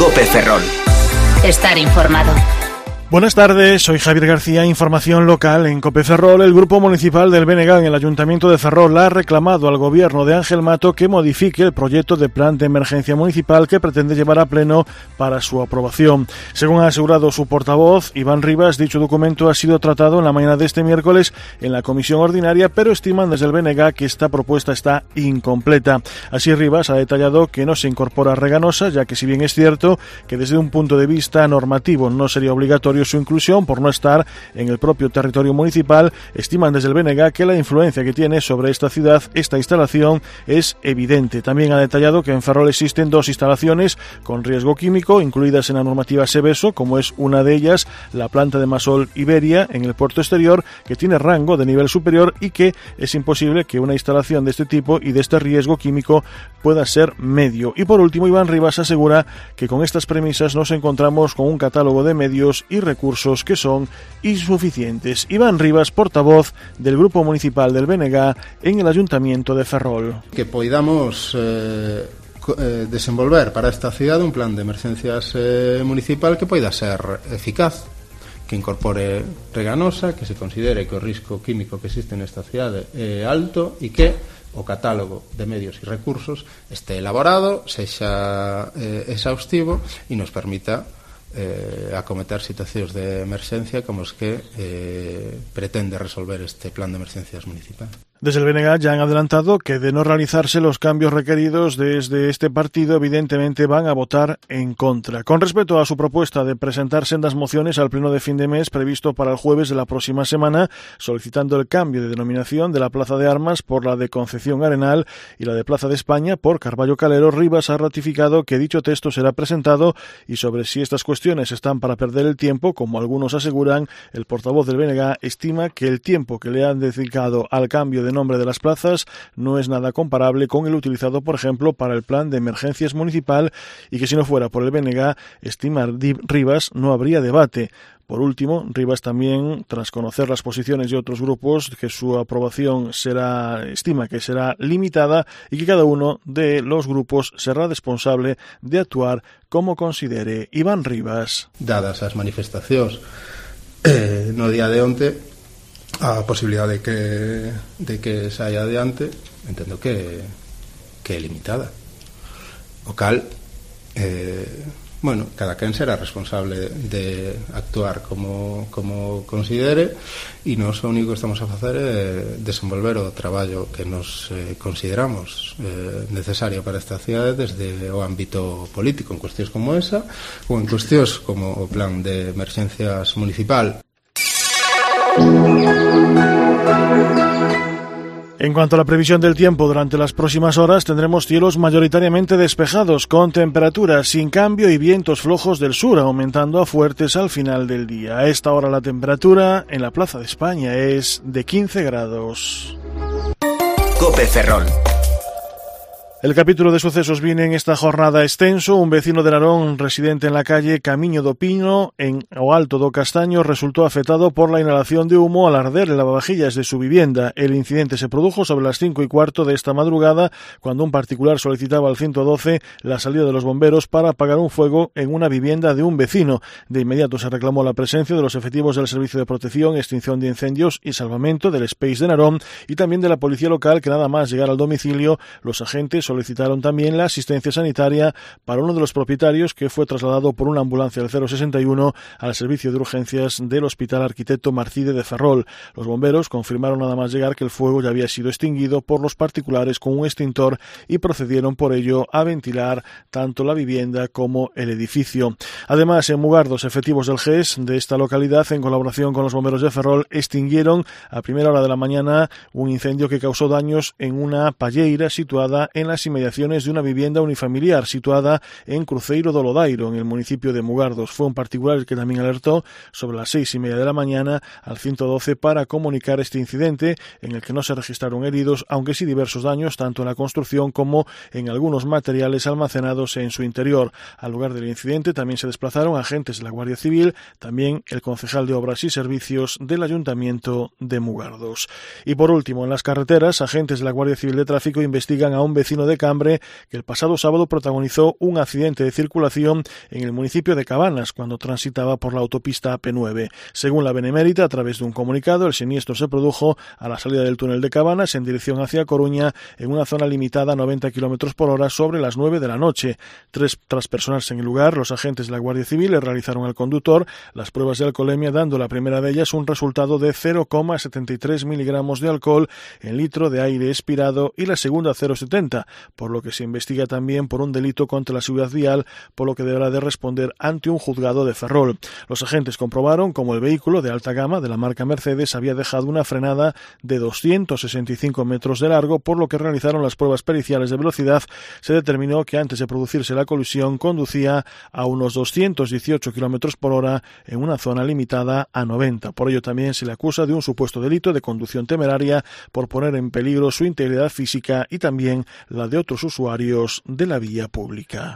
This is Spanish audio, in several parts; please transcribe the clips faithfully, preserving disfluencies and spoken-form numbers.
COPE Ferrol. Estar informado. Buenas tardes, soy Javier García, información local en COPE Ferrol. El Grupo Municipal del B N G en el Ayuntamiento de Ferrol ha reclamado al Gobierno de Ángel Mato que modifique el proyecto de plan de emergencia municipal que pretende llevar a pleno para su aprobación. Según ha asegurado su portavoz, Iván Rivas, dicho documento ha sido tratado en la mañana de este miércoles en la comisión ordinaria, pero estiman desde el B N G que esta propuesta está incompleta. Así, Rivas ha detallado que no se incorpora Reganosa, ya que si bien es cierto que desde un punto de vista normativo no sería obligatorio su inclusión por no estar en el propio territorio municipal, estiman desde el B N G que la influencia que tiene sobre esta ciudad esta instalación es evidente. También ha detallado que en Ferrol existen dos instalaciones con riesgo químico incluidas en la normativa Seveso, como es una de ellas la planta de Masol Iberia en el puerto exterior, que tiene rango de nivel superior y que es imposible que una instalación de este tipo y de este riesgo químico pueda ser medio. Y por último, Iván Rivas asegura que con estas premisas nos encontramos con un catálogo de medios y recursos que son insuficientes. Iván Rivas, portavoz del Grupo Municipal del B N G en el Ayuntamiento de Ferrol. Que podamos eh, eh, desenvolver para esta cidade un plan de emergencias eh, municipal que poida ser eficaz, que incorpore Reganosa, que se considere que o risco químico que existe nesta cidade é alto e que o catálogo de medios e recursos este elaborado, sexa eh, exhaustivo e nos permita eh, acometer situacións de emerxencia como os que eh, pretende resolver este plan de emergencias municipal. Desde el B N G ya han adelantado que de no realizarse los cambios requeridos desde este partido, evidentemente van a votar en contra. Con respecto a su propuesta de presentar sendas mociones al pleno de fin de mes previsto para el jueves de la próxima semana, solicitando el cambio de denominación de la Plaza de Armas por la de Concepción Arenal y la de Plaza de España por Carballo Calero, Rivas ha ratificado que dicho texto será presentado y sobre si estas cuestiones están para perder el tiempo, como algunos aseguran, el portavoz del B N G estima que el tiempo que le han dedicado al cambio de nombre de las plazas no es nada comparable con el utilizado, por ejemplo, para el plan de emergencias municipal y que si no fuera por el B N G, estima Rivas, no habría debate. Por último, Rivas también, tras conocer las posiciones de otros grupos, que su aprobación será, estima que será limitada y que cada uno de los grupos será responsable de actuar como considere. Iván Rivas. Dadas as manifestacións eh, no día de onte, a posibilidade de que, de que saia adiante, entendo que, que é limitada. O cal, eh, bueno, cada quen será responsable de actuar como, como considere e nos o único que estamos a facer é desenvolver o traballo que nos eh, consideramos eh, necesario para esta cidade desde o ámbito político en cuestións como esa ou en cuestións como o plan de emergencias municipal. En cuanto a la previsión del tiempo, durante las próximas horas tendremos cielos mayoritariamente despejados, con temperaturas sin cambio y vientos flojos del sur, aumentando a fuertes al final del día. A esta hora la temperatura en la Plaza de España es de quince grados. COPE Ferrol. El capítulo de sucesos viene en esta jornada extenso. Un vecino de Narón, residente en la calle Camiño do Pino, en o Alto do Castaño, resultó afectado por la inhalación de humo al arder el lavavajillas de su vivienda. El incidente se produjo sobre las cinco y cuarto de esta madrugada, cuando un particular solicitaba al ciento doce la salida de los bomberos para apagar un fuego en una vivienda de un vecino. De inmediato se reclamó la presencia de los efectivos del Servicio de Protección, Extinción de Incendios y Salvamento del Space de Narón y también de la policía local, que nada más llegar al domicilio, los agentes solicitaron también la asistencia sanitaria para uno de los propietarios, que fue trasladado por una ambulancia del cero sesenta y uno al servicio de urgencias del Hospital Arquitecto Marcide de Ferrol. Los bomberos confirmaron nada más llegar que el fuego ya había sido extinguido por los particulares con un extintor y procedieron por ello a ventilar tanto la vivienda como el edificio. Además, en Mugardos, efectivos del G E S de esta localidad, en colaboración con los bomberos de Ferrol, extinguieron a primera hora de la mañana un incendio que causó daños en una palleira situada en las inmediaciones de una vivienda unifamiliar situada en Cruzeiro do Lodairo, en el municipio de Mugardos. Fue un particular el que también alertó sobre las seis y media de la mañana al ciento doce para comunicar este incidente, en el que no se registraron heridos, aunque sí diversos daños tanto en la construcción como en algunos materiales almacenados en su interior. Al lugar del incidente también se desplazaron agentes de la Guardia Civil, también el concejal de Obras y Servicios del Ayuntamiento de Mugardos. Y por último, en las carreteras, agentes de la Guardia Civil de Tráfico investigan a un vecino vecino de Cambre, que el pasado sábado protagonizó un accidente de circulación en el municipio de Cabanas cuando transitaba por la autopista A P nueve. Según la Benemérita, a través de un comunicado, el siniestro se produjo a la salida del túnel de Cabanas en dirección hacia Coruña en una zona limitada a noventa kilómetros por hora sobre las nueve de la noche. Tres, tras personarse en el lugar, los agentes de la Guardia Civil le realizaron al conductor las pruebas de alcoholemia, dando la primera de ellas un resultado de cero coma setenta y tres miligramos de alcohol en litro de aire expirado y la segunda cero coma setenta, por lo que se investiga también por un delito contra la seguridad vial, por lo que deberá de responder ante un juzgado de Ferrol. Los agentes comprobaron cómo el vehículo de alta gama de la marca Mercedes había dejado una frenada de doscientos sesenta y cinco metros de largo, por lo que realizaron las pruebas periciales de velocidad. Se determinó que antes de producirse la colisión conducía a unos doscientos dieciocho kilómetros por hora en una zona limitada a noventa. Por ello también se le acusa de un supuesto delito de conducción temeraria por poner en peligro su integridad física y también la de otros usuarios de la vía pública.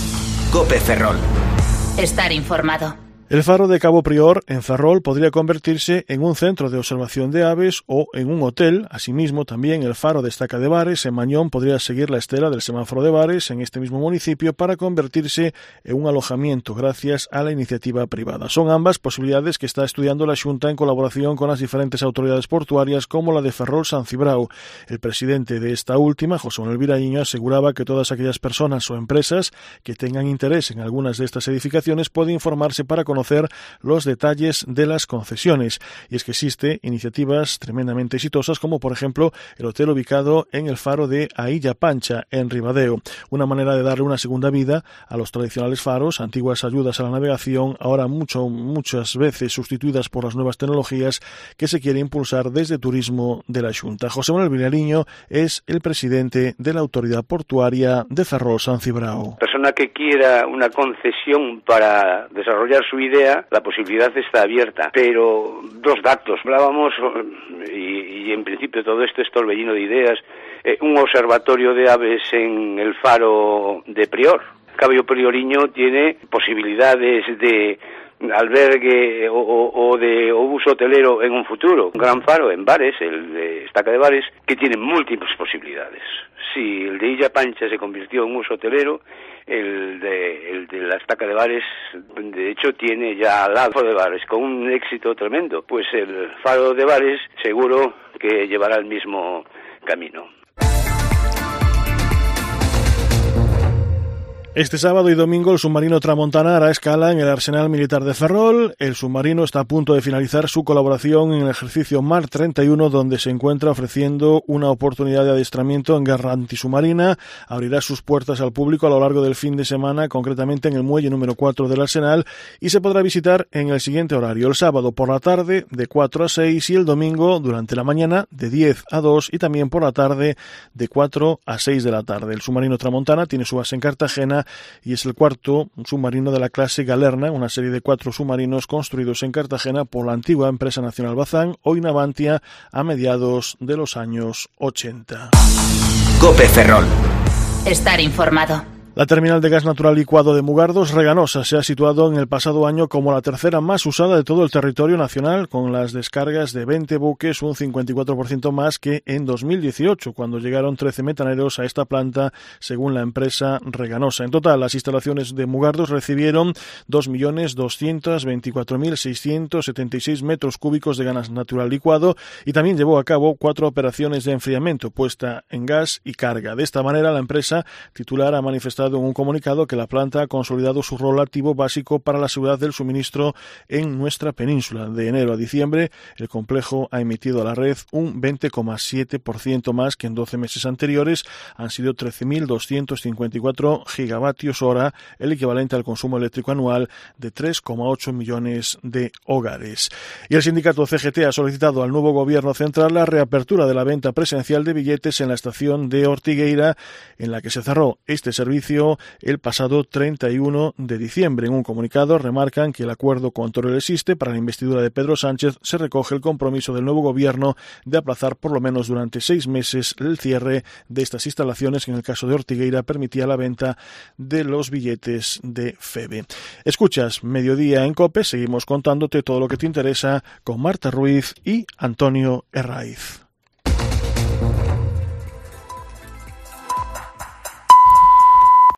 COPE Ferrol. Estar informado. El faro de Cabo Prior, en Ferrol, podría convertirse en un centro de observación de aves o en un hotel. Asimismo, también el faro de Estaca de Bares, en Mañón, podría seguir la estela del semáforo de Bares en este mismo municipio para convertirse en un alojamiento gracias a la iniciativa privada. Son ambas posibilidades que está estudiando la Xunta en colaboración con las diferentes autoridades portuarias, como la de Ferrol San Cibrao. El presidente de esta última, José Manuel Viraíño, aseguraba que todas aquellas personas o empresas que tengan interés en algunas de estas edificaciones pueden informarse para conocer los detalles de las concesiones. Y es que existe iniciativas tremendamente exitosas, como por ejemplo el hotel ubicado en el faro de Ailla Pancha, en Ribadeo. Una manera de darle una segunda vida a los tradicionales faros, antiguas ayudas a la navegación, ahora mucho, muchas veces sustituidas por las nuevas tecnologías que se quiere impulsar desde Turismo de la Xunta. José Manuel Vilariño es el presidente de la autoridad portuaria de Ferrol San Cibrao. Persona que quiera una concesión para desarrollar su idea, la posibilidad está abierta, pero dos datos. Hablábamos, y, y en principio todo esto es torbellino de ideas, eh, un observatorio de aves en el faro de Prior. Cabello Prioriño tiene posibilidades de albergue o, o, o de o uso hotelero en un futuro. Un gran faro en Bares, el de Estaca de Bares, que tiene múltiples posibilidades. Si el de Illa Pancha se convirtió en uso hotelero, el de, el de la Estaca de Bares, de hecho, tiene ya al lado de Bares, con un éxito tremendo. Pues el faro de Bares seguro que llevará el mismo camino. Este sábado y domingo el submarino Tramontana hará escala en el Arsenal Militar de Ferrol. El submarino está a punto de finalizar su colaboración en el ejercicio Mar treinta y uno, donde se encuentra ofreciendo una oportunidad de adiestramiento en guerra antisubmarina. Abrirá sus puertas al público a lo largo del fin de semana, concretamente en el muelle número cuatro del Arsenal, y se podrá visitar en el siguiente horario: el sábado por la tarde de cuatro a seis y el domingo durante la mañana de diez a dos y también por la tarde de cuatro a seis de la tarde. El submarino Tramontana tiene su base en Cartagena y es el cuarto submarino de la clase Galerna, una serie de cuatro submarinos construidos en Cartagena por la antigua empresa nacional Bazán, hoy Navantia, a mediados de los años ochenta. COPE Ferrol. Estar informado. La terminal de gas natural licuado de Mugardos, Reganosa, se ha situado en el pasado año como la tercera más usada de todo el territorio nacional, con las descargas de veinte buques, un cincuenta y cuatro por ciento más que en dos mil dieciocho, cuando llegaron trece metaneros a esta planta, según la empresa Reganosa. En total, las instalaciones de Mugardos recibieron dos millones doscientos veinticuatro mil seiscientos setenta y seis metros cúbicos de gas natural licuado y también llevó a cabo cuatro operaciones de enfriamiento, puesta en gas y carga. De esta manera, la empresa titular ha manifestado en un comunicado que la planta ha consolidado su rol activo básico para la seguridad del suministro en nuestra península. De enero a diciembre, el complejo ha emitido a la red un veinte coma siete por ciento más que en doce meses anteriores. Han sido trece mil doscientos cincuenta y cuatro gigavatios hora, el equivalente al consumo eléctrico anual de tres coma ocho millones de hogares. Y el sindicato C G T ha solicitado al nuevo gobierno central la reapertura de la venta presencial de billetes en la estación de Ortigueira, en la que se cerró este servicio el pasado treinta y uno de diciembre. En un comunicado remarcan que el acuerdo con Teruel existe. Para la investidura de Pedro Sánchez se recoge el compromiso del nuevo gobierno de aplazar por lo menos durante seis meses el cierre de estas instalaciones, que en el caso de Ortigueira permitía la venta de los billetes de FEBE. Escuchas Mediodía en COPE, seguimos contándote todo lo que te interesa con Marta Ruiz y Antonio Herraiz.